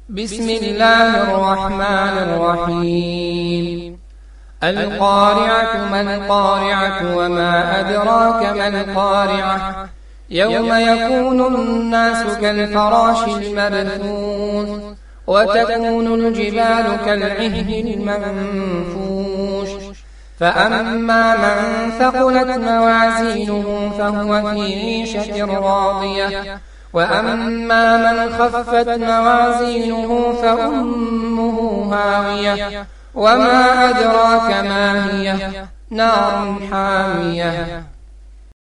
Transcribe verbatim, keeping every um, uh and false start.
بسم الله الرحمن الرحيم القارعة ما القارعة وما أدراك ما القارعة يوم يكون الناس كالفراش المبثوث وتكون الجبال كالعهن المنفوش فأما من ثقلت موازينه فهو في عيشة راضية وأما من خفت موازينه فأمه هاوية وما أدراك ما هي نار حامية